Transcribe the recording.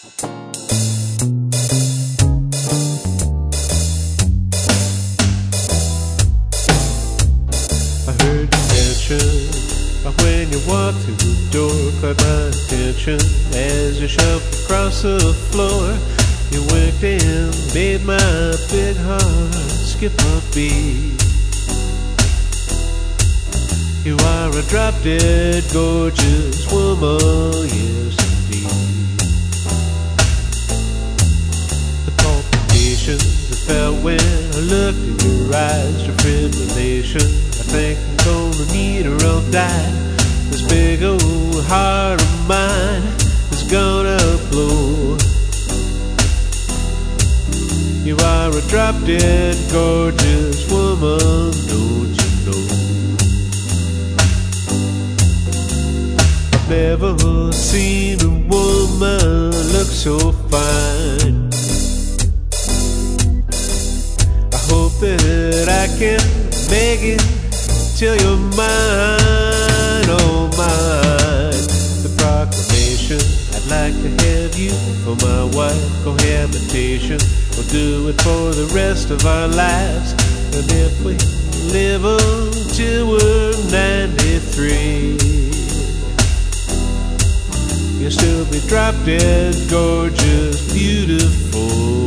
I heard you mention when you walked through the door, caught my attention as you shoved across the floor. You winked and made my big heart skip a beat. You are a drop-dead gorgeous woman, yes indeed. The palpitations I felt when I looked in your eyes, your fibrillation, I think I'm gonna need her or die. This big old heart of mine is gonna blow. You are a drop-dead gorgeous woman, don't you know? I've never seen a woman look so fine. I hope that I can make it till you're mine, oh mine. The proclamation, I'd like to have you for my wife. Cohabitation, we'll do it for the rest of our lives. And if we live until we're 93, you'll still be drop-dead gorgeous, beautiful.